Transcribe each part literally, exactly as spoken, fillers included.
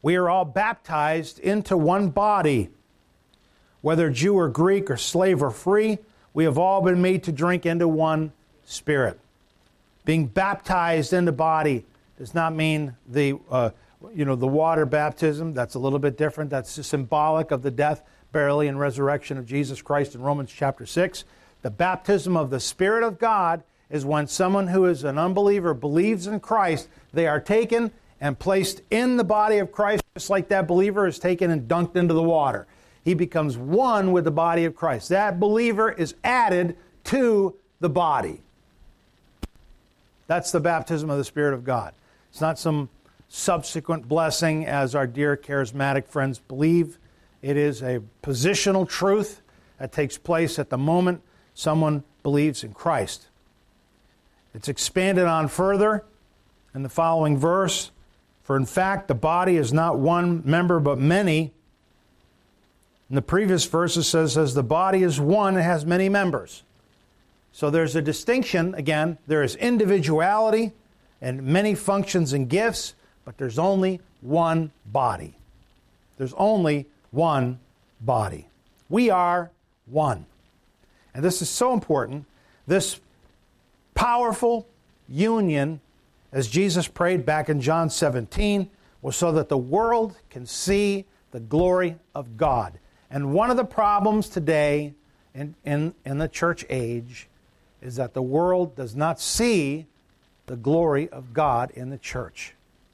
We are all baptized into one body. Whether Jew or Greek or slave or free, we have all been made to drink into one Spirit. Being baptized into body does not mean the uh, you know the water baptism. That's a little bit different. That's symbolic of the death, burial, and resurrection of Jesus Christ in Romans chapter six. The baptism of the Spirit of God is when someone who is an unbeliever believes in Christ. They are taken and placed in the body of Christ, just like that believer is taken and dunked into the water. He becomes one with the body of Christ. That believer is added to the body. That's the baptism of the Spirit of God. It's not some subsequent blessing, as our dear charismatic friends believe. It is a positional truth that takes place at the moment someone believes in Christ. It's expanded on further in the following verse. For in fact, the body is not one member but many. In the previous verse it says, as the body is one, it has many members. So there's a distinction. Again, there is individuality and many functions and gifts, but there's only one body. There's only one body. We are one. And this is so important. This powerful union, as Jesus prayed back in John seventeen, was so that the world can see the glory of God. And one of the problems today in, in, in the church age is that the world does not see the glory of God in the church.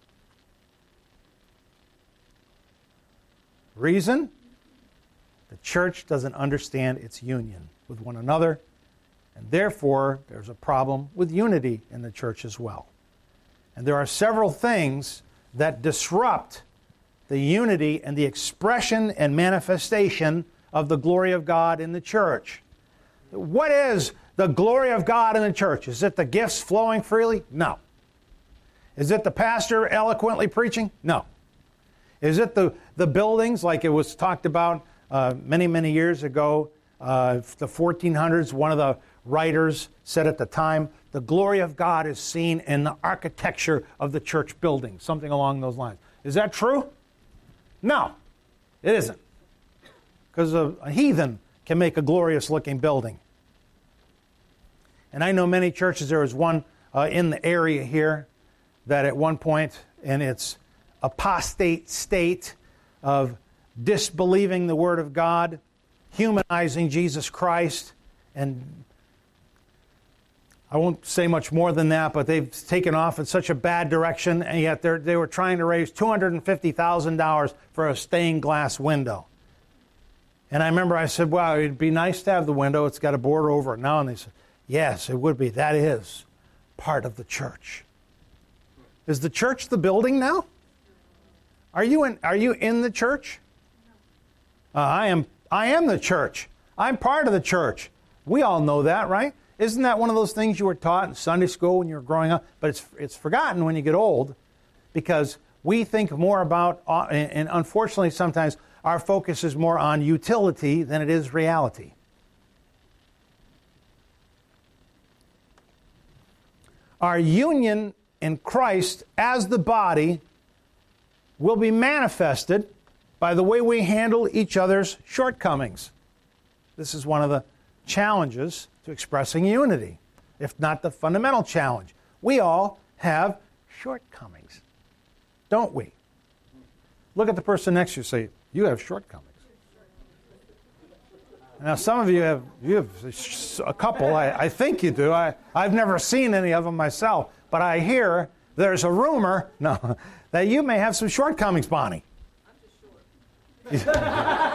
Reason? The church doesn't understand its union with one another, and therefore there's a problem with unity in the church as well. And there are several things that disrupt the unity and the expression and manifestation of the glory of God in the church. What is the glory of God in the church? Is it the gifts flowing freely? No. Is it the pastor eloquently preaching? No. Is it the, the buildings like it was talked about uh, many, many years ago, uh, the fourteen hundreds, one of the writers said at the time, the glory of God is seen in the architecture of the church building, something along those lines. Is that true? No, it isn't. Because a, a heathen can make a glorious looking building. And I know many churches, there was one uh, in the area here that at one point in its apostate state of disbelieving the Word of God, humanizing Jesus Christ, and I won't say much more than that, but they've taken off in such a bad direction, and yet they they were trying to raise two hundred fifty thousand dollars for a stained glass window. And I remember I said, well, it'd be nice to have the window. It's got a border over it now. And they said, yes, it would be. That is part of the church. Is the church the building now? Are you in, are you in the church? Uh, I am, I am the church. I'm part of the church. We all know that, right? Isn't that one of those things you were taught in Sunday school when you were growing up? But it's it's forgotten when you get old, because we think more about, uh, and, and unfortunately sometimes our focus is more on utility than it is reality. Our union in Christ as the body will be manifested by the way we handle each other's shortcomings. This is one of the challenges to expressing unity, if not the fundamental challenge. We all have shortcomings, don't we? Look at the person next to you and say, you have shortcomings. Now, some of you have you have a couple. I, I think you do. I, I've never seen any of them myself, but I hear there's a rumor no, that you may have some shortcomings, Bonnie. I'm just short.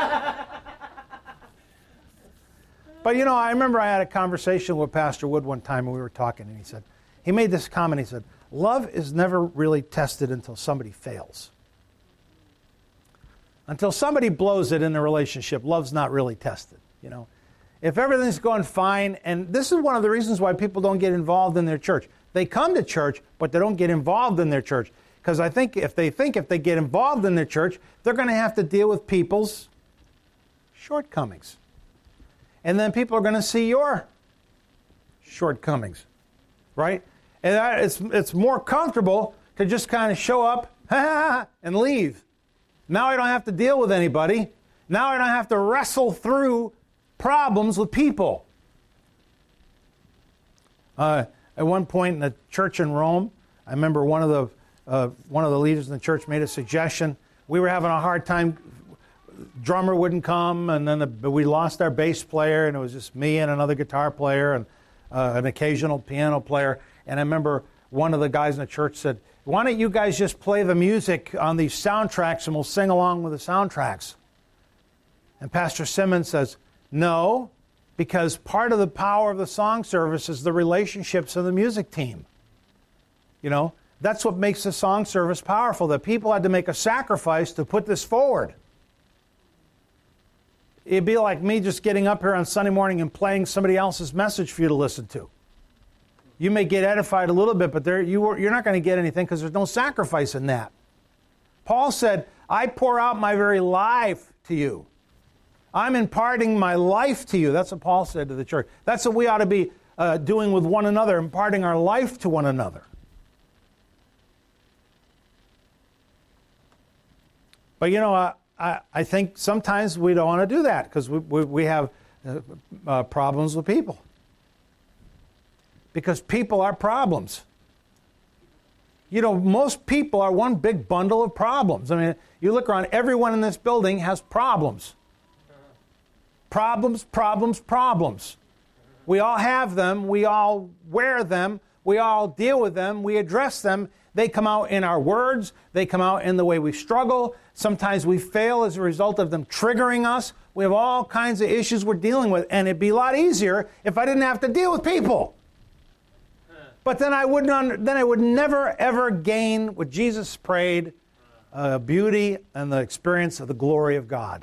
But, you know, I remember I had a conversation with Pastor Wood one time, and we were talking, and he said, he made this comment, he said, love is never really tested until somebody fails. Until somebody blows it in a relationship, love's not really tested, you know. If everything's going fine, and this is one of the reasons why people don't get involved in their church. They come to church, but they don't get involved in their church. Because I think if they think if they get involved in their church, they're going to have to deal with people's shortcomings. And then people are going to see your shortcomings, right? And it's it's more comfortable to just kind of show up and leave Now I don't have to deal with anybody. Now I don't have to wrestle through problems with people. Uh, at one point in the church in Rome, I remember one of the uh, one of the leaders in the church made a suggestion. We were having a hard time. Drummer wouldn't come, and then the, we lost our bass player, and it was just me and another guitar player and uh, an occasional piano player. And I remember one of the guys in the church said, "Why don't you guys just play the music on these soundtracks, and we'll sing along with the soundtracks?" And Pastor Simmons says, "No, because part of the power of the song service is the relationships of the music team. You know, that's what makes the song service powerful, that people had to make a sacrifice to put this forward. It'd be like me just getting up here on Sunday morning and playing somebody else's message for you to listen to. You may get edified a little bit, but there, you were, you're not going to get anything because there's no sacrifice in that. Paul said, I pour out my very life to you. I'm imparting my life to you." That's what Paul said to the church. That's what we ought to be uh, doing with one another, imparting our life to one another. But you know, I, I, I think sometimes we don't want to do that because we, we, we have uh, uh, problems with people. Because people are problems. You know, most people are one big bundle of problems. I mean, you look around, everyone in this building has problems. Problems, problems, problems. We all have them. We all wear them. We all deal with them. We address them. They come out in our words. They come out in the way we struggle. Sometimes we fail as a result of them triggering us. We have all kinds of issues we're dealing with. And it'd be a lot easier if I didn't have to deal with people. But then I wouldn't. Under, then I would never ever gain what Jesus prayed: uh, beauty and the experience of the glory of God.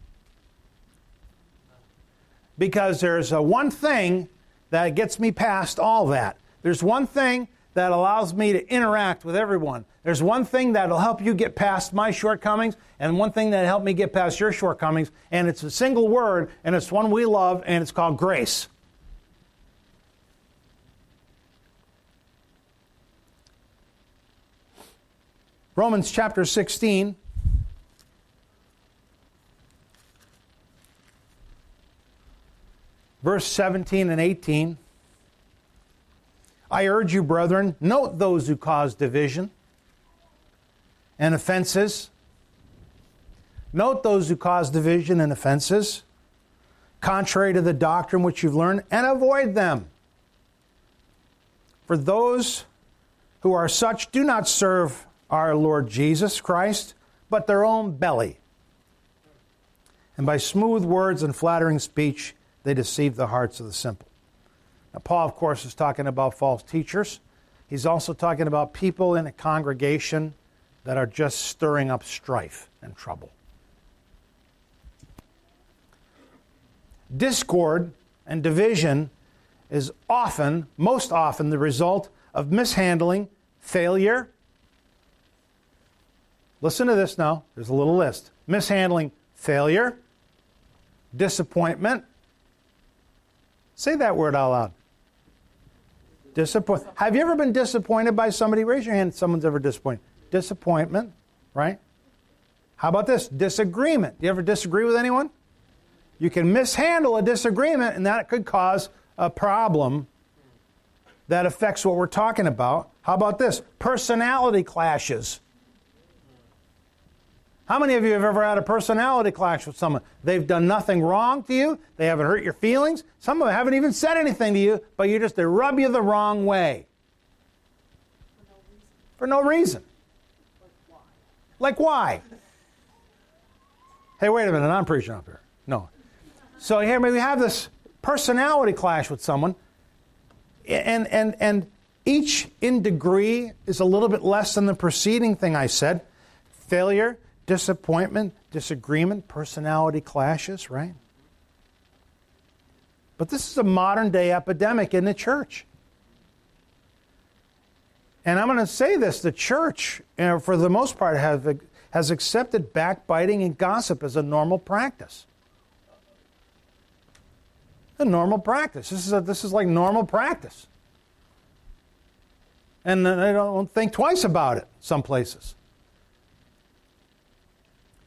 Because there's a one thing that gets me past all that. There's one thing that allows me to interact with everyone. There's one thing that'll help you get past my shortcomings, and one thing that'll help me get past your shortcomings. And it's a single word, and it's one we love, and it's called grace. Romans chapter sixteen. Verse seventeen and eighteen. I urge you, brethren, note those who cause division and offenses. Note those who cause division and offenses, contrary to the doctrine which you've learned, and avoid them. For those who are such do not serve our Lord Jesus Christ, but their own belly. And by smooth words and flattering speech, they deceive the hearts of the simple. Now, Paul, of course, is talking about false teachers. He's also talking about people in a congregation that are just stirring up strife and trouble. Discord and division is often, most often, the result of mishandling, failure. Listen to this now. There's a little list. Mishandling, failure, disappointment. Say that word out loud. Disappoint. Have you ever been disappointed by somebody? Raise your hand if someone's ever disappointed. Disappointment, right? How about this? Disagreement. Do you ever disagree with anyone? You can mishandle a disagreement, and that could cause a problem that affects what we're talking about. How about this? Personality clashes. How many of you have ever had a personality clash with someone? They've done nothing wrong to you. They haven't hurt your feelings. Some of them haven't even said anything to you, but you just, they rub you the wrong way. For no reason. For no reason. Like why? Like why? Hey, wait a minute, I'm preaching up here. No. So here we have this personality clash with someone, and, and, and each in degree is a little bit less than the preceding thing I said. Failure, disappointment, disagreement, personality clashes, right? But this is a modern day epidemic in the church. And I'm going to say this, the church, you know, for the most part, have, has accepted backbiting and gossip as a normal practice. A normal practice. This is, a, this is like normal practice. And they don't think twice about it, some places.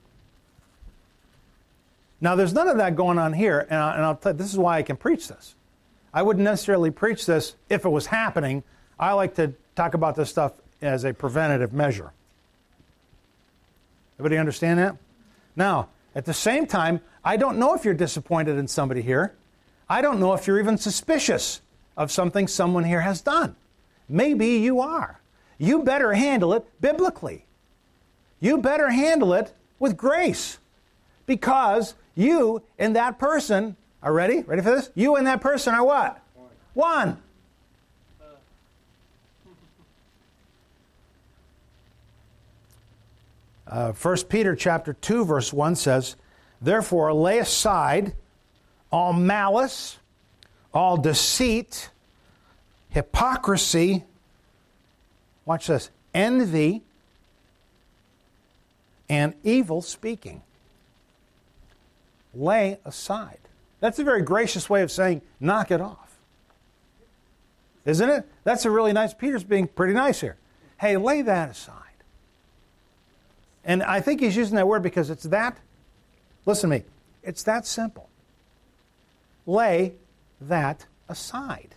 Now, there's none of that going on here, and, I, and I'll tell you, this is why I can preach this. I wouldn't necessarily preach this if it was happening. I like to talk about this stuff as a preventative measure. Everybody understand that? Now, at the same time, I don't know if you're disappointed in somebody here. I don't know if you're even suspicious of something someone here has done. Maybe you are. You better handle it biblically. You better handle it with grace. Because you and that person are ready? Ready for this? You and that person are what? One. One. Uh, First Peter chapter two, verse one says, "Therefore lay aside all malice, all deceit, hypocrisy," watch this, "envy, and evil speaking." Lay aside. That's a very gracious way of saying, knock it off. Isn't it? That's a really nice, Peter's being pretty nice here. Hey, lay that aside. And I think he's using that word because it's that, listen to me, it's that simple. Lay that aside.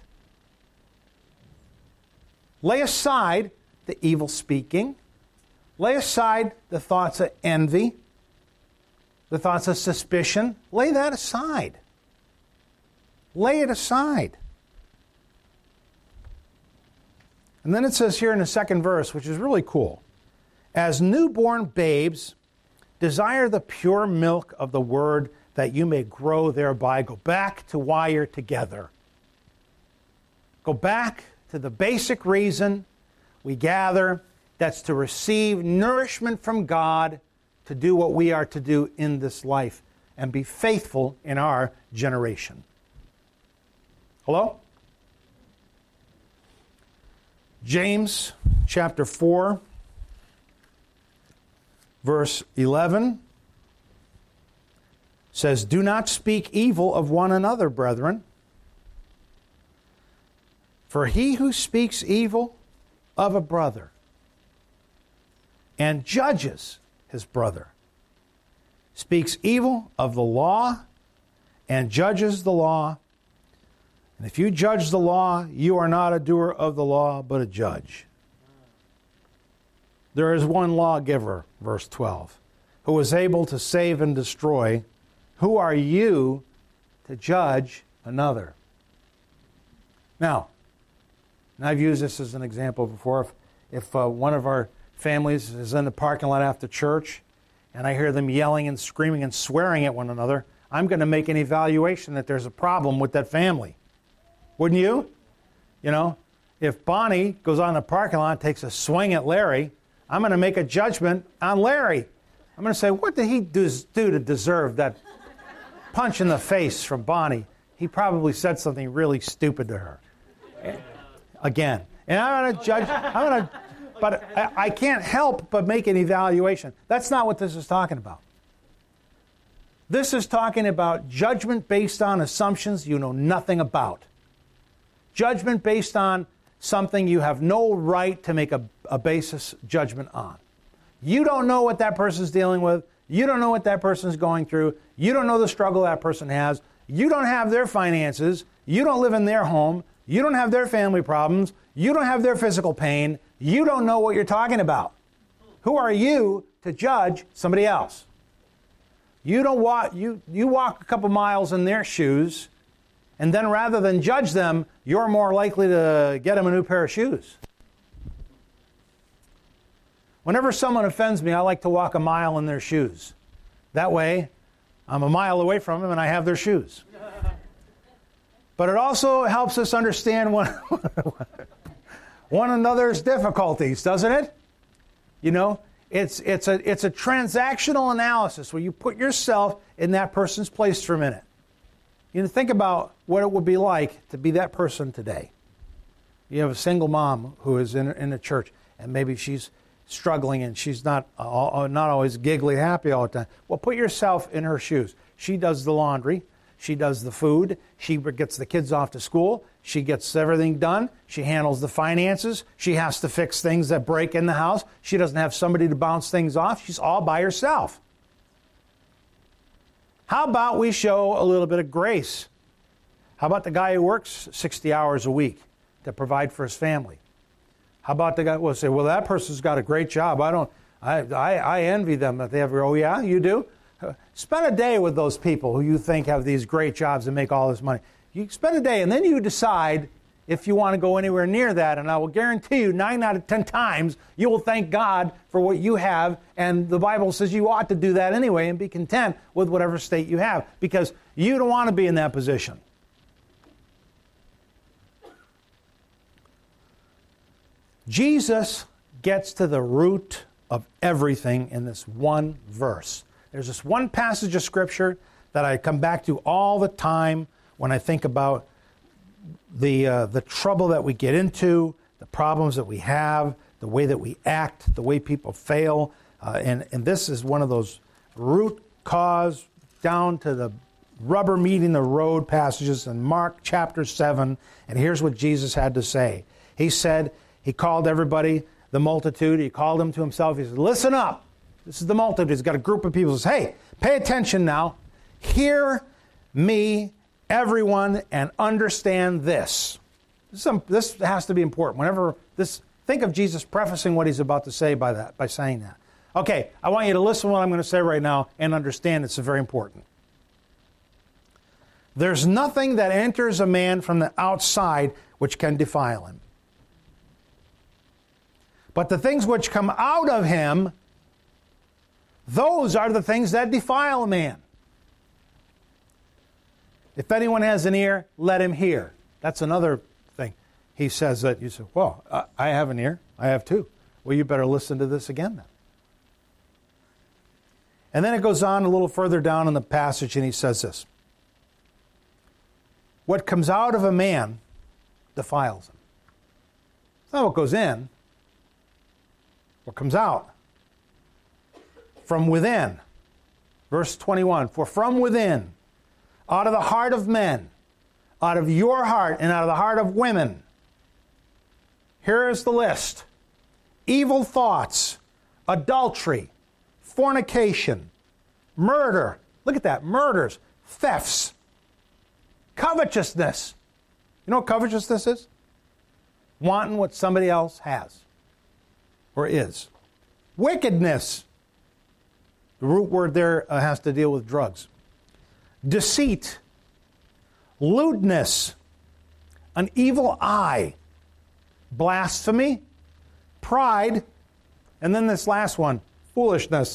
Lay aside the evil speaking. Lay aside the thoughts of envy, the thoughts of suspicion. Lay that aside. Lay it aside. And then it says here in the second verse, which is really cool, "As newborn babes, desire the pure milk of the word that you may grow thereby." Go back to why you're together. Go back to the basic reason we gather. That's to receive nourishment from God to do what we are to do in this life and be faithful in our generation. Hello? James chapter four, verse eleven says, "Do not speak evil of one another, brethren. For he who speaks evil of a brother and judges his brother speaks evil of the law and judges the law. And if you judge the law, you are not a doer of the law, but a judge. There is one lawgiver," verse twelve, "who is able to save and destroy. Who are you to judge another?" Now, and I've used this as an example before. If, if uh, one of our families is in the parking lot after church and I hear them yelling and screaming and swearing at one another, I'm going to make an evaluation that there's a problem with that family. Wouldn't you? You know, if Bonnie goes on the parking lot and takes a swing at Larry, I'm going to make a judgment on Larry. I'm going to say, what did he do, do to deserve that punch in the face from Bonnie? He probably said something really stupid to her. Again. And I'm going to judge, I'm going to, but I, I can't help but make an evaluation. That's not what this is talking about. This is talking about judgment based on assumptions you know nothing about. Judgment based on something you have no right to make a, a basis judgment on. You don't know what that person's dealing with. You don't know what that person's going through. You don't know the struggle that person has. You don't have their finances. You don't live in their home. You don't have their family problems. You don't have their physical pain. You don't know what you're talking about. Who are you to judge somebody else? You don't walk, you, you walk a couple miles in their shoes, and then rather than judge them, you're more likely to get them a new pair of shoes. Whenever someone offends me, I like to walk a mile in their shoes. That way, I'm a mile away from them and I have their shoes. But it also helps us understand one, one another's difficulties, doesn't it? You know, it's, it's, a, it's a transactional analysis where you put yourself in that person's place for a minute. You know, think about what it would be like to be that person today. You have a single mom who is in, in a church, and maybe she's struggling and she's not uh, not always giggly happy all the time. Well, put yourself in her shoes. She does the laundry. She does the food. She gets the kids off to school. She gets everything done. She handles the finances. She has to fix things that break in the house. She doesn't have somebody to bounce things off. She's all by herself. How about we show a little bit of grace? How about the guy who works sixty hours a week to provide for his family? How about the guy who will say, well, that person's got a great job. I don't, I, I, I envy them that they have, oh yeah, you do? Spend a day with those people who you think have these great jobs and make all this money. You spend a day and then you decide if you want to go anywhere near that, and I will guarantee you nine out of ten times you will thank God for what you have, and the Bible says you ought to do that anyway and be content with whatever state you have because you don't want to be in that position. Jesus gets to the root of everything in this one verse. There's this one passage of Scripture that I come back to all the time when I think about the uh, the trouble that we get into, the problems that we have, the way that we act, the way people fail. Uh, and, and this is one of those root cause down to the rubber meeting the road passages in Mark chapter seven. And here's what Jesus had to say. He said, he called everybody, the multitude, he called them to himself. He said, listen up. This is the multitude. He's got a group of people. He says, hey, pay attention now. Hear me, everyone, and understand this. Some, this has to be important. Whenever this, think of Jesus prefacing what he's about to say by that, by saying that. Okay, I want you to listen to what I'm going to say right now and understand it's very important. There's nothing that enters a man from the outside which can defile him. But the things which come out of him, those are the things that defile a man. If anyone has an ear, let him hear. That's another thing. He says that, you say, well, I have an ear. I have two. Well, you better listen to this again then. And then it goes on a little further down in the passage and he says this. What comes out of a man defiles him. It's not what goes in. What comes out? From within. Verse twenty-one. For from within, out of the heart of men, out of your heart and out of the heart of women, here is the list. Evil thoughts, adultery, fornication, murder. Look at that. Murders, thefts, covetousness. You know what covetousness is? Wanting what somebody else has or is. Wickedness. The root word there uh, has to deal with drugs. Deceit. Lewdness. An evil eye. Blasphemy. Pride. And then this last one, foolishness.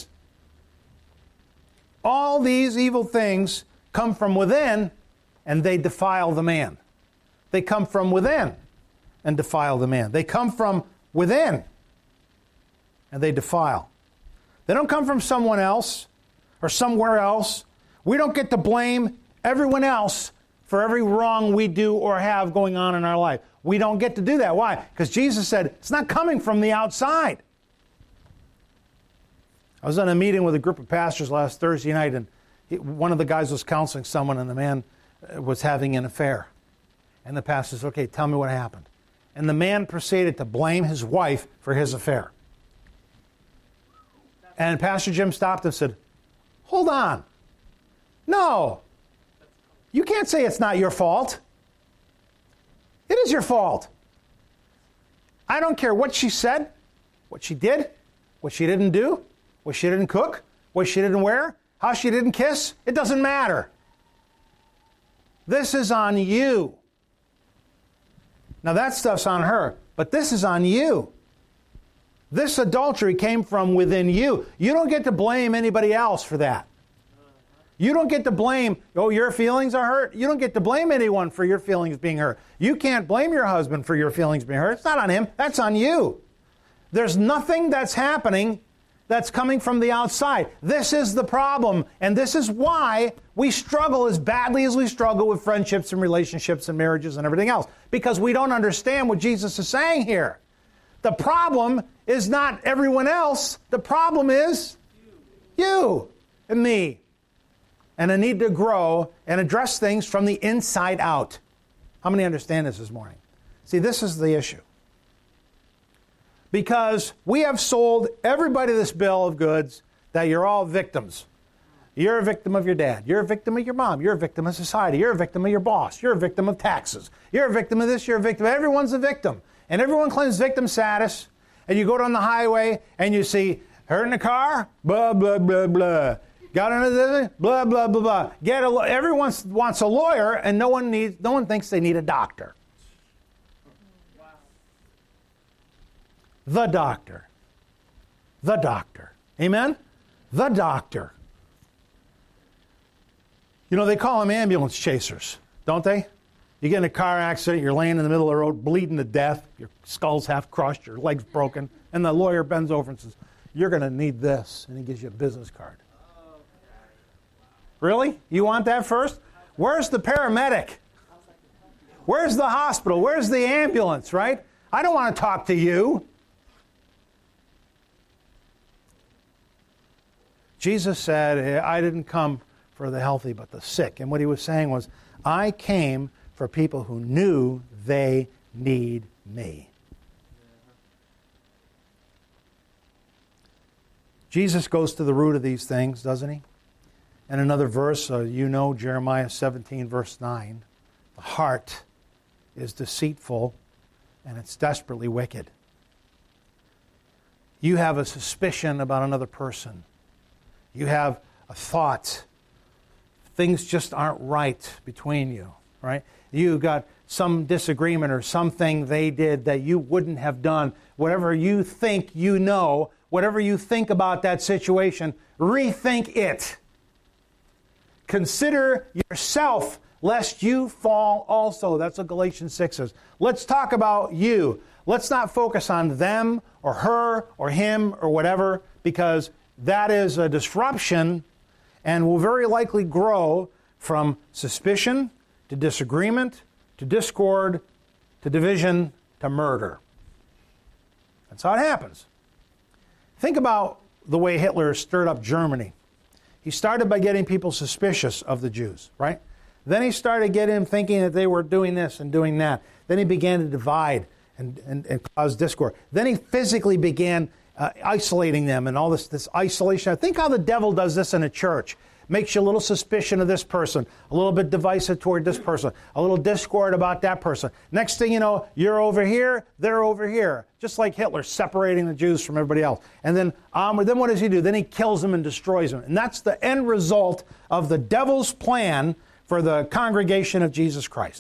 All these evil things come from within and they defile the man. They come from within and defile the man. They come from within and they defile. They don't come from someone else or somewhere else. We don't get to blame everyone else for every wrong we do or have going on in our life. We don't get to do that. Why? Because Jesus said it's not coming from the outside. I was in a meeting with a group of pastors last Thursday night, and he, one of the guys was counseling someone, and the man was having an affair. And the pastor said, okay, tell me what happened. And the man proceeded to blame his wife for his affair. And Pastor Jim stopped and said, hold on. No. You can't say it's not your fault. It is your fault. I don't care what she said, what she did, what she didn't do, what she didn't cook, what she didn't wear, how she didn't kiss. It doesn't matter. This is on you. Now that stuff's on her, but this is on you. This adultery came from within you. You don't get to blame anybody else for that. You don't get to blame, oh, your feelings are hurt. You don't get to blame anyone for your feelings being hurt. You can't blame your husband for your feelings being hurt. It's not on him. That's on you. There's nothing that's happening that's coming from the outside. This is the problem, and this is why we struggle as badly as we struggle with friendships and relationships and marriages and everything else, because we don't understand what Jesus is saying here. The problem is not everyone else. The problem is you and me. And I need to grow and address things from the inside out. How many understand this this morning? See, this is the issue. Because we have sold everybody this bill of goods that you're all victims. You're a victim of your dad. You're a victim of your mom. You're a victim of society. You're a victim of your boss. You're a victim of taxes. You're a victim of this. You're a victim. Everyone's a victim. And everyone claims victim status. And you go down the highway and you see, hurt in the car? Blah, blah, blah, blah. Got into this? Blah, blah, blah, blah. Get a, everyone wants a lawyer, and no one needs. No one thinks they need a doctor. Wow. The doctor. The doctor. Amen? The doctor. You know, they call them ambulance chasers, don't they? You get in a car accident, you're laying in the middle of the road, bleeding to death, your skull's half crushed, your leg's broken, and the lawyer bends over and says, you're going to need this, and he gives you a business card. Really? You want that first? Where's the paramedic? Where's the hospital? Where's the ambulance, right? I don't want to talk to you. Jesus said, I didn't come for the healthy but the sick. And what he was saying was, I came for people who knew they need me. Jesus goes to the root of these things, doesn't he? And another verse, uh, you know, Jeremiah seventeen, verse nine. The heart is deceitful and it's desperately wicked. You have a suspicion about another person. You have a thought. Things just aren't right between you, right? You got some disagreement or something they did that you wouldn't have done. Whatever you think you know, whatever you think about that situation, rethink it. Consider yourself, lest you fall also. That's what Galatians six says. Let's talk about you. Let's not focus on them or her or him or whatever, because that is a disruption and will very likely grow from suspicion to disagreement to discord to division to murder. That's how it happens. Think about the way Hitler stirred up Germany. He started by getting people suspicious of the Jews, right? Then he started getting them thinking that they were doing this and doing that. Then he began to divide and, and, and cause discord. Then he physically began uh, isolating them and all this, this isolation. Think how the devil does this in a church. Makes you a little suspicion of this person, a little bit divisive toward this person, a little discord about that person. Next thing you know, you're over here, they're over here. Just like Hitler separating the Jews from everybody else. And then, um, then what does he do? Then he kills them and destroys them. And that's the end result of the devil's plan for the congregation of Jesus Christ.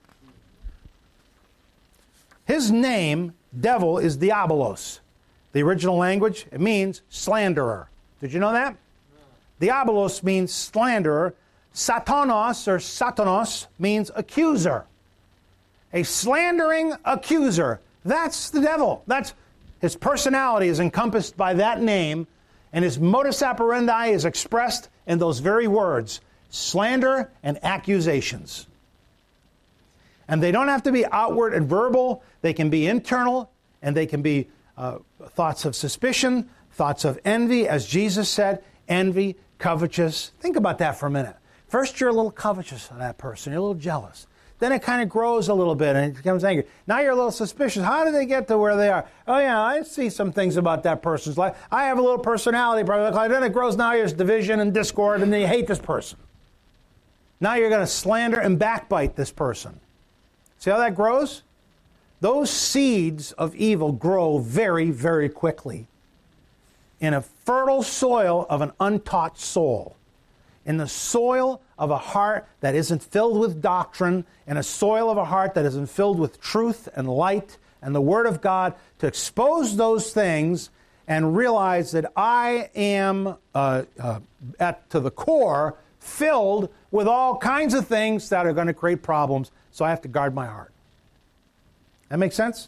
His name, devil, is diabolos. The original language, it means slanderer. Did you know that? Diabolos means slanderer. Satanos or Satanos means accuser. A slandering accuser. That's the devil. That's his personality is encompassed by that name, and his modus operandi is expressed in those very words: slander and accusations. And they don't have to be outward and verbal. They can be internal, and they can be uh, thoughts of suspicion, thoughts of envy, as Jesus said, envy, covetous. Think about that for a minute. First, you're a little covetous of that person. You're a little jealous. Then it kind of grows a little bit and it becomes angry. Now you're a little suspicious. How did they get to where they are? Oh, yeah, I see some things about that person's life. I have a little personality problem. Then it grows. Now there's division and discord, and then you hate this person. Now you're going to slander and backbite this person. See how that grows? Those seeds of evil grow very, very quickly in a fertile soil of an untaught soul, in the soil of a heart that isn't filled with doctrine, in a soil of a heart that isn't filled with truth and light and the Word of God, to expose those things and realize that I am, uh, uh, at to the core, filled with all kinds of things that are going to create problems, so I have to guard my heart. That makes sense?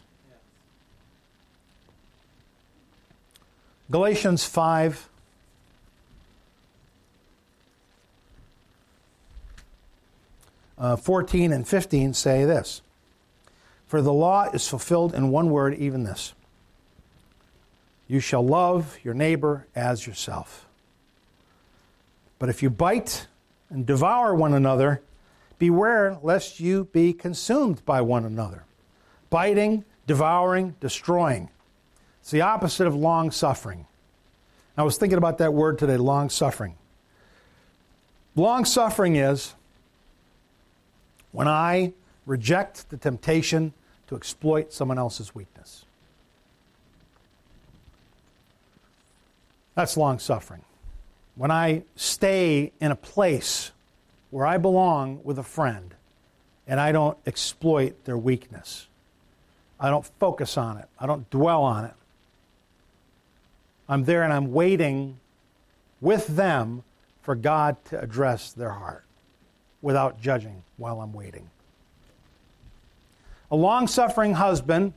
Galatians five, uh, fourteen and fifteen say this: For the law is fulfilled in one word, even this: you shall love your neighbor as yourself. But if you bite and devour one another, beware lest you be consumed by one another. Biting, devouring, destroying. It's the opposite of long-suffering. I was thinking about that word today, long-suffering. Long-suffering is when I reject the temptation to exploit someone else's weakness. That's long-suffering. When I stay in a place where I belong with a friend and I don't exploit their weakness. I don't focus on it. I don't dwell on it. I'm there and I'm waiting with them for God to address their heart without judging while I'm waiting. A long-suffering husband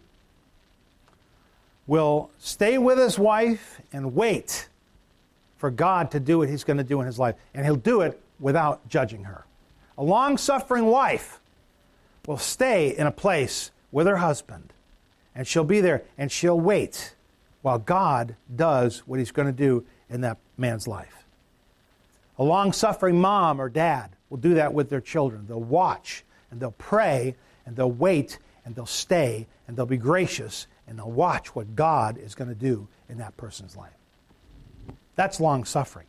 will stay with his wife and wait for God to do what he's going to do in his life. And he'll do it without judging her. A long-suffering wife will stay in a place with her husband, and she'll be there, and she'll wait while God does what he's going to do in that man's life. A long-suffering mom or dad will do that with their children. They'll watch, and they'll pray, and they'll wait, and they'll stay, and they'll be gracious, and they'll watch what God is going to do in that person's life. That's long-suffering.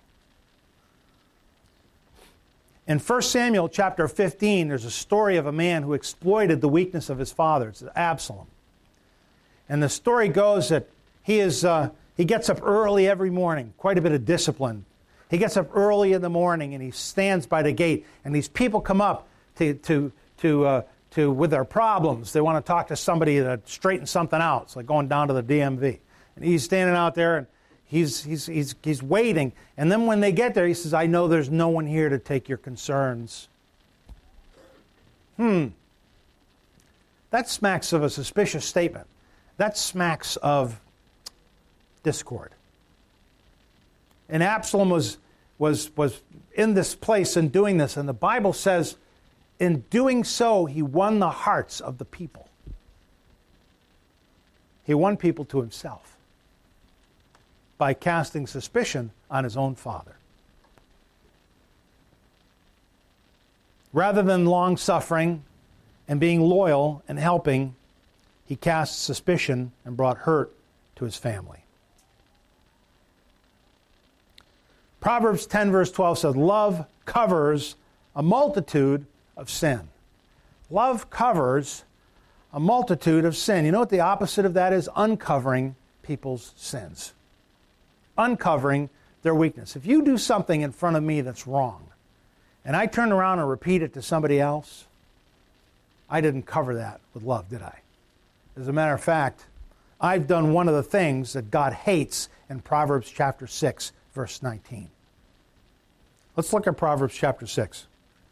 In First Samuel chapter fifteen, there's a story of a man who exploited the weakness of his father. It's Absalom. And the story goes that he is uh, he gets up early every morning, quite a bit of discipline. He gets up early in the morning and he stands by the gate, and these people come up to to to uh, to with their problems. They want to talk to somebody to straighten something out. It's like going down to the D M V. And he's standing out there and He's, he's, he's, he's waiting. And then when they get there, he says, I know there's no one here to take your concerns. Hmm. That smacks of a suspicious statement. That smacks of discord. And Absalom was, was, was in this place and doing this. And the Bible says, in doing so, he won the hearts of the people. He won people to himself by casting suspicion on his own father. Rather than long-suffering and being loyal and helping, he cast suspicion and brought hurt to his family. Proverbs ten verse twelve says, love covers a multitude of sin. Love covers a multitude of sin. You know what the opposite of that is? Uncovering people's sins. Uncovering their weakness. If you do something in front of me that's wrong, and I turn around and repeat it to somebody else, I didn't cover that with love, did I? As a matter of fact, I've done one of the things that God hates in Proverbs chapter six, verse nineteen. Let's look at Proverbs chapter six.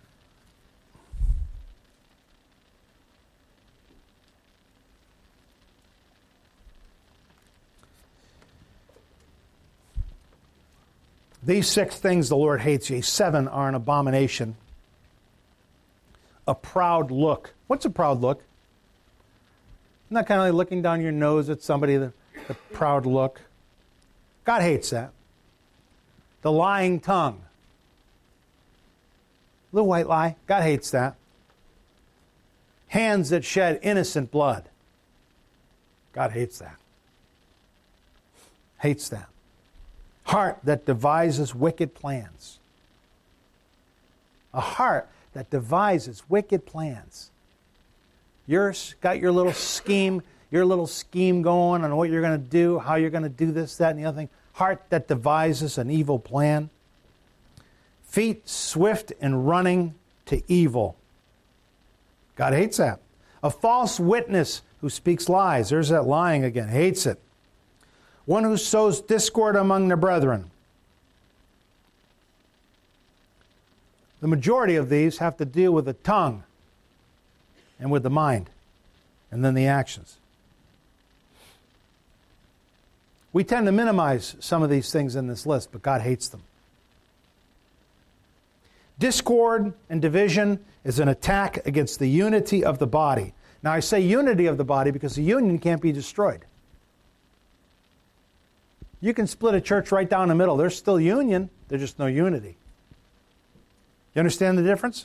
These six things the Lord hates, yea, seven are an abomination. A proud look. What's a proud look? Isn't that kind of like looking down your nose at somebody, the, the proud look? God hates that. The lying tongue. Little white lie. God hates that. Hands that shed innocent blood. God hates that. Hates that. Heart that devises wicked plans. A heart that devises wicked plans. You've got your little scheme, your little scheme going on what you're going to do, how you're going to do this, that, and the other thing. Heart that devises an evil plan. Feet swift in running to evil. God hates that. A false witness who speaks lies. There's that lying again. Hates it. One who sows discord among the brethren. The majority of these have to deal with the tongue and with the mind, and then the actions. We tend to minimize some of these things in this list, but God hates them. Discord and division is an attack against the unity of the body. Now, I say unity of the body because the union can't be destroyed. You can split a church right down the middle. There's still union. There's just no unity. You understand the difference?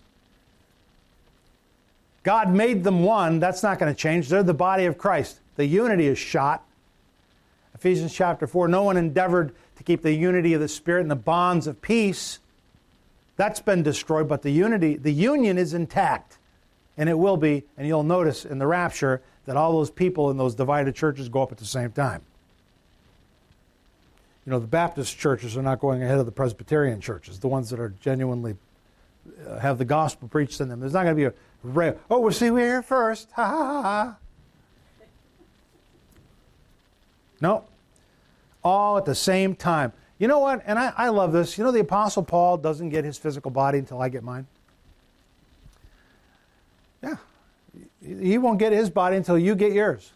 God made them one. That's not going to change. They're the body of Christ. The unity is shot. Ephesians chapter four, no one endeavored to keep the unity of the Spirit and the bonds of peace. That's been destroyed, but the unity, the union is intact. And it will be, and you'll notice in the rapture that all those people in those divided churches go up at the same time. You know, the Baptist churches are not going ahead of the Presbyterian churches, the ones that are genuinely uh, have the gospel preached in them. There's not going to be a, ra- oh, we'll see, we're here first. Ha, ha, ha, ha. No. All at the same time. You know what? And I, I love this. You know, the Apostle Paul doesn't get his physical body until I get mine. Yeah. He won't get his body until you get yours.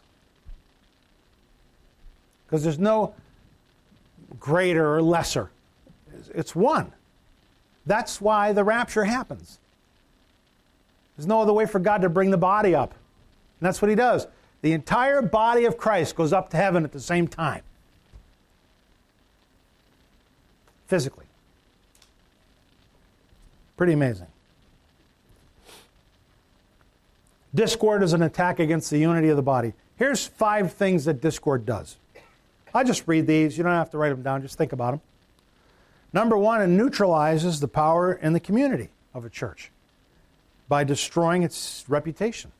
Because there's no greater or lesser. It's one. That's why the rapture happens. There's no other way for God to bring the body up. And that's what he does. The entire body of Christ goes up to heaven at the same time. Physically. Pretty amazing. Discord is an attack against the unity of the body. Here's five things that discord does. I'll just read these. You don't have to write them down. Just think about them. Number one, it neutralizes the power in the community of a church by destroying its reputation.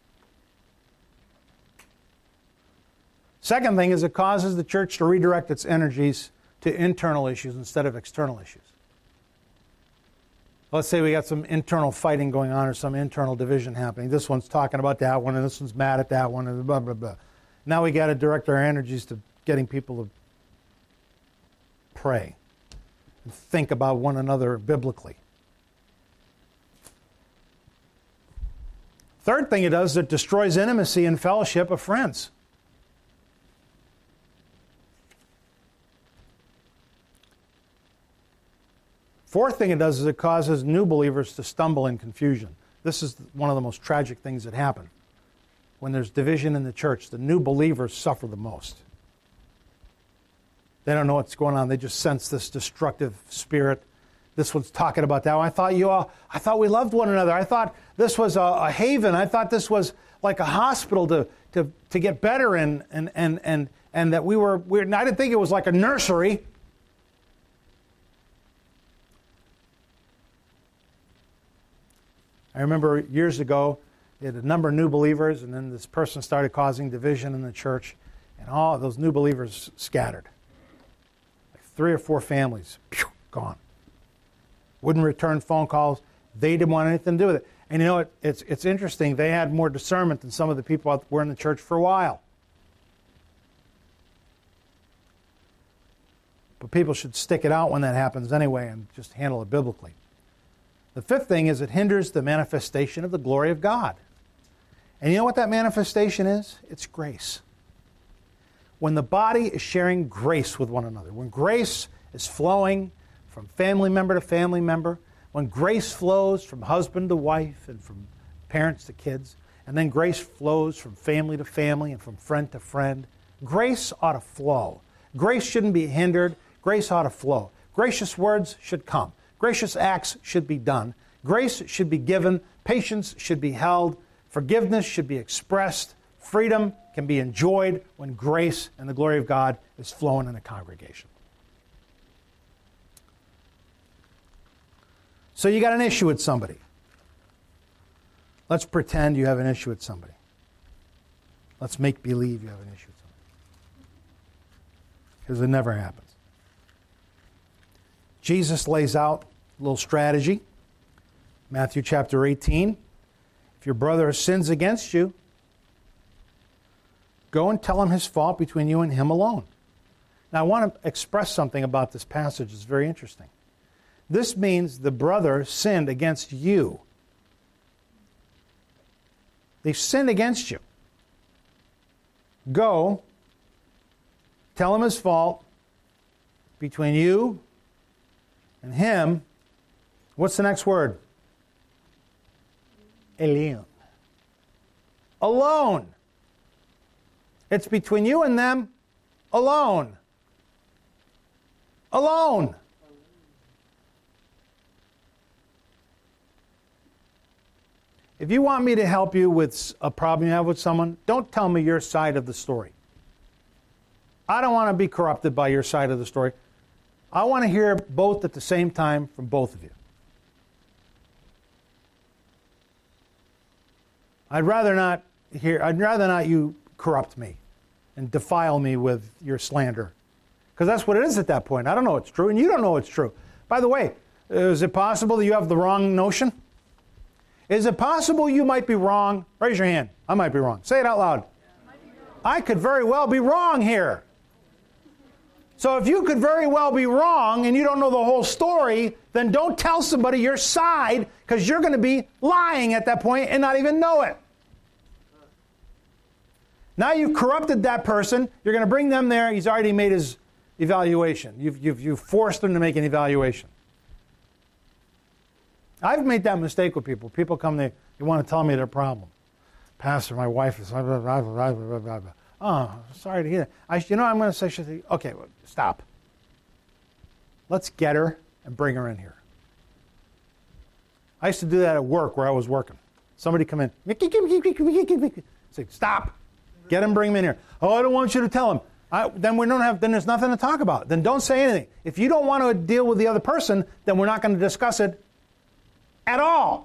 Second thing is it causes the church to redirect its energies to internal issues instead of external issues. Let's say we got some internal fighting going on or some internal division happening. This one's talking about that one, and this one's mad at that one, and blah, blah, blah. Now we got to direct our energies to getting people to pray and think about one another biblically. Third thing it does is it destroys intimacy and fellowship of friends. Fourth thing it does is it causes new believers to stumble in confusion. This is one of the most tragic things that happen. When there's division in the church, the new believers suffer the most. They don't know what's going on. They just sense this destructive spirit. This one's talking about that one. I thought you all, I thought we loved one another. I thought this was a, a haven. I thought this was like a hospital to to, to get better in, and and and and that we were. We were I didn't think it was like a nursery. I remember years ago, they had a number of new believers, and then this person started causing division in the church, and all those new believers scattered. Like three or four families, pew, gone. Wouldn't return phone calls. They didn't want anything to do with it. And you know, it, it's it's interesting. They had more discernment than some of the people that were in the church for a while. But people should stick it out when that happens anyway and just handle it biblically. The fifth thing is it hinders the manifestation of the glory of God. And you know what that manifestation is? It's grace. When the body is sharing grace with one another, when grace is flowing from family member to family member, when grace flows from husband to wife and from parents to kids, and then grace flows from family to family and from friend to friend, grace ought to flow. Grace shouldn't be hindered. Grace ought to flow. Gracious words should come. Gracious acts should be done. Grace should be given. Patience should be held. Forgiveness should be expressed. Freedom can be enjoyed when grace and the glory of God is flowing in a congregation. So you got an issue with somebody. Let's pretend you have an issue with somebody. Let's make believe you have an issue with somebody. Because it never happens. Jesus lays out a little strategy. Matthew chapter eighteen. If your brother sins against you, go and tell him his fault between you and him alone. Now I want to express something about this passage. It's very interesting. This means the brother sinned against you. They sinned against you. Go, tell him his fault between you and him. What's the next word? Alone. Alone. It's between you and them alone. Alone. If you want me to help you with a problem you have with someone, don't tell me your side of the story. I don't want to be corrupted by your side of the story. I want to hear both at the same time from both of you. I'd rather not hear, I'd rather not you corrupt me and defile me with your slander. Because that's what it is at that point. I don't know it's true, and you don't know it's true. By the way, is it possible that you have the wrong notion? Is it possible you might be wrong? Raise your hand. I might be wrong. Say it out loud. I could very well be wrong here. So if you could very well be wrong and you don't know the whole story, then don't tell somebody your side, because you're going to be lying at that point and not even know it. Now you've corrupted that person. You're going to bring them there. He's already made his evaluation. You've, you've, you've forced him to make an evaluation. I've made that mistake with people. People come, they, they want to tell me their problem. Pastor, my wife is... Blah, blah, blah, blah, blah, blah, blah. Oh, sorry to hear that. I, you know, I'm going to say... She, okay, well, stop. Let's get her and bring her in here. I used to do that at work where I was working. Somebody come in. Say, stop. Get him, bring him in here. Oh, I don't want you to tell him. I, then we don't have. Then there's nothing to talk about. Then don't say anything. If you don't want to deal with the other person, then we're not going to discuss it at all.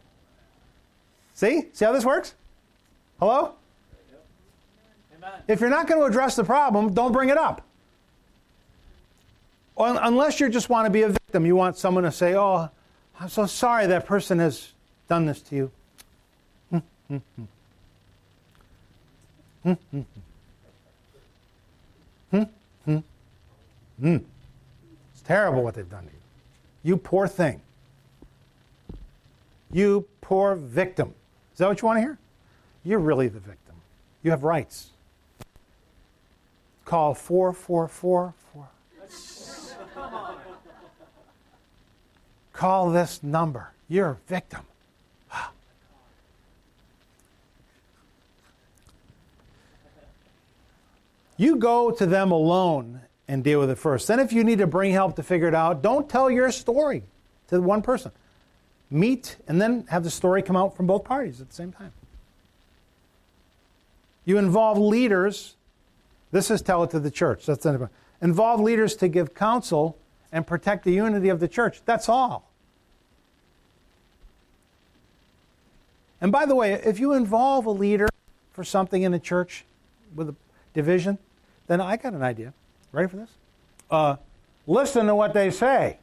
See? See how this works? Hello? Amen. If you're not going to address the problem, don't bring it up. Well, unless you just want to be a victim. You want someone to say, oh, I'm so sorry that person has done this to you. Hmm, hmm, hmm. Hmm, hmm, hmm. It's terrible what they've done to you. You poor thing. You poor victim. Is that what you want to hear? You're really the victim. You have rights. Call four four four four. Call this number. You're a victim. You go to them alone and deal with it first. Then if you need to bring help to figure it out, don't tell your story to one person. Meet and then have the story come out from both parties at the same time. You involve leaders. This is tell it to the church. That's anybody. Involve leaders to give counsel and protect the unity of the church. That's all. And by the way, if you involve a leader for something in the church with a division, then I got an idea. Ready for this? Uh, listen to what they say.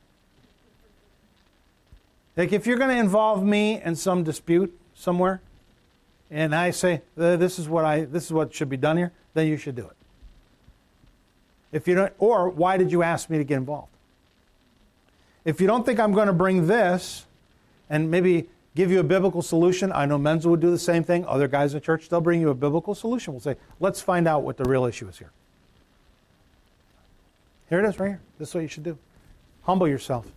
Like if you're going to involve me in some dispute somewhere, and I say this is what I this is what should be done here, then you should do it. If you don't, or why did you ask me to get involved? If you don't think I'm going to bring this, and maybe give you a biblical solution, I know Menzel would do the same thing. Other guys in church, they'll bring you a biblical solution. We'll say, let's find out what the real issue is here. Here it is, right here. This is what you should do. Humble yourself.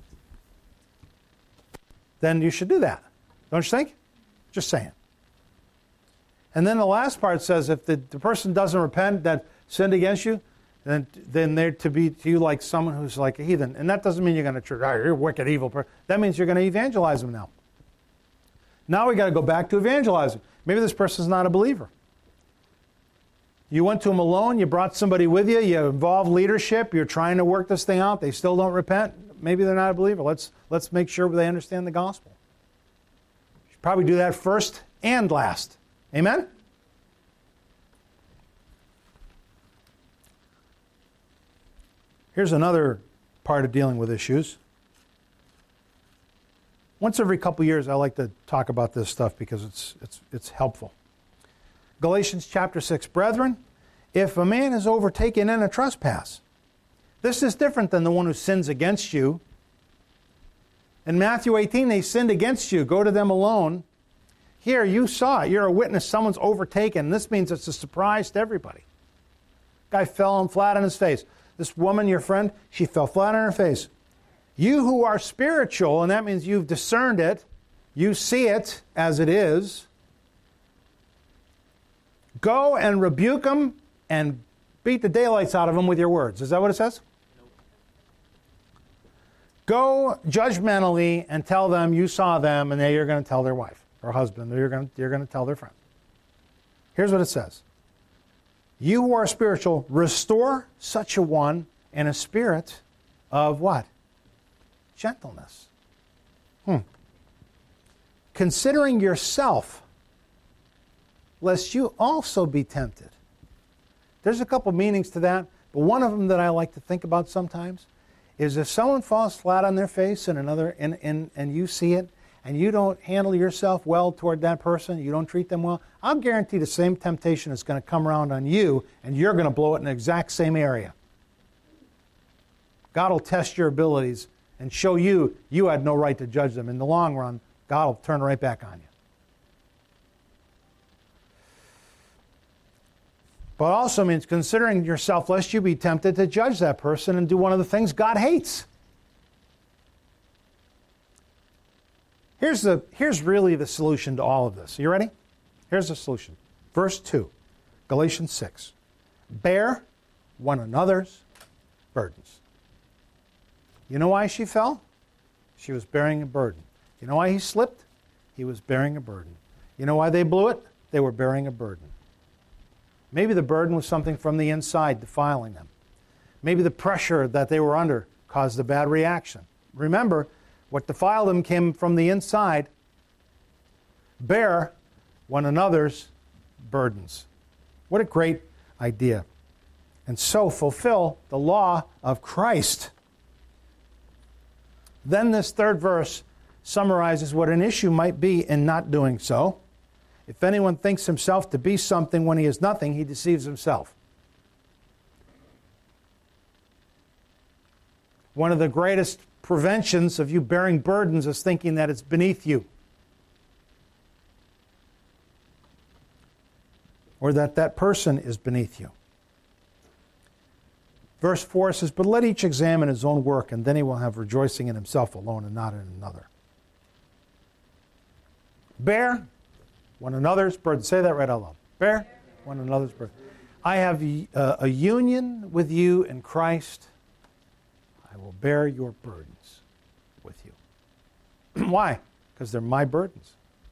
Then you should do that. Don't you think? Just saying. And then the last part says, if the, the person doesn't repent that sinned against you, then then they're to be to you like someone who's like a heathen. And that doesn't mean you're going to church, oh, you're a wicked, evil person. That means you're going to evangelize them now. Now we got to go back to evangelizing. Maybe this person's not a believer. You went to them alone, you brought somebody with you, you involved leadership, you're trying to work this thing out, they still don't repent. Maybe they're not a believer. Let's let's make sure they understand the gospel. You should probably do that first and last. Amen? Here's another part of dealing with issues. Once every couple years, I like to talk about this stuff because it's it's it's helpful. Galatians chapter six, brethren, if a man is overtaken in a trespass, this is different than the one who sins against you. In Matthew eighteen, they sinned against you. Go to them alone. Here, you saw it. You're a witness. Someone's overtaken. This means it's a surprise to everybody. Guy fell on flat on his face. This woman, your friend, she fell flat on her face. You who are spiritual, and that means you've discerned it, you see it as it is, go and rebuke them and beat the daylights out of them with your words. Is that what it says? Nope. Go judgmentally and tell them you saw them, and then you're going to tell their wife or husband, or you're going to, you're going to tell their friend. Here's what it says. You who are spiritual, restore such a one in a spirit of what? Gentleness. Hmm. Considering yourself, lest you also be tempted. There's a couple meanings to that, but one of them that I like to think about sometimes is if someone falls flat on their face and another and, and, and you see it, and you don't handle yourself well toward that person, you don't treat them well, I'll guarantee the same temptation is going to come around on you, and you're going to blow it in the exact same area. God will test your abilities and show you you had no right to judge them. In the long run, God will turn right back on you. But it also means considering yourself lest you be tempted to judge that person and do one of the things God hates. Here's the here's really the solution to all of this. Are you ready? Here's the solution. Verse two, Galatians six. Bear one another's burdens. You know why she fell? She was bearing a burden. You know why he slipped? He was bearing a burden. You know why they blew it? They were bearing a burden. Maybe the burden was something from the inside defiling them. Maybe the pressure that they were under caused a bad reaction. Remember, what defiled them came from the inside. Bear one another's burdens. What a great idea. And so fulfill the law of Christ. Then this third verse summarizes what an issue might be in not doing so. If anyone thinks himself to be something when he is nothing, he deceives himself. One of the greatest preventions of you bearing burdens is thinking that it's beneath you. Or that that person is beneath you. Verse four says, but let each examine his own work, and then he will have rejoicing in himself alone and not in another. Bear one another's burden. Say that right out loud. Bear one another's burden. I have a, a union with you in Christ. I will bear your burdens with you. Why? Because they're my burdens.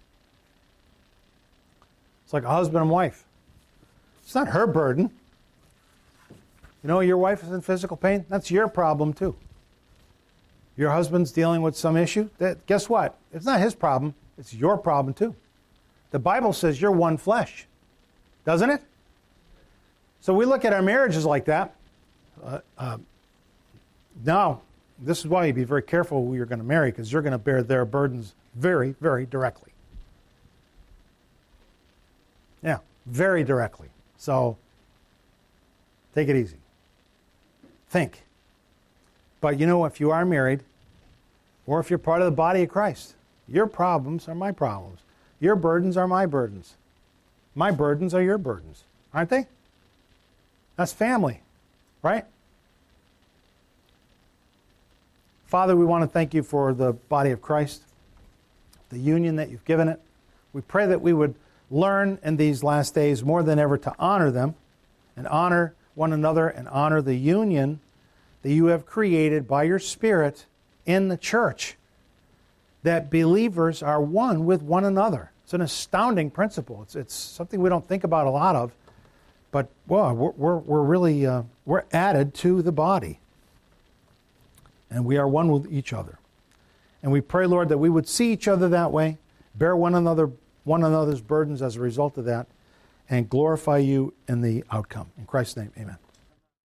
It's like a husband and wife. It's not her burden. You know, your wife is in physical pain. That's your problem too. Your husband's dealing with some issue. That, guess what? It's not his problem. It's your problem too. The Bible says you're one flesh. Doesn't it? So we look at our marriages like that. Uh, uh, now, this is why you be very careful who you're going to marry, because you're going to bear their burdens very, very directly. Yeah, very directly. So, take it easy. Think. But you know, if you are married, or if you're part of the body of Christ, your problems are my problems. Your burdens are my burdens. My burdens are your burdens. Aren't they? That's family, right? Father, we want to thank you for the body of Christ, the union that you've given it. We pray that we would learn in these last days more than ever to honor them and honor one another and honor the union that you have created by your Spirit in the church, that believers are one with one another. It's an astounding principle. It's, it's something we don't think about a lot of, but well, we're, we're, we're really uh, we're added to the body, and we are one with each other. And we pray, Lord, that we would see each other that way, bear one another one another's burdens as a result of that, and glorify you in the outcome. In Christ's name, amen.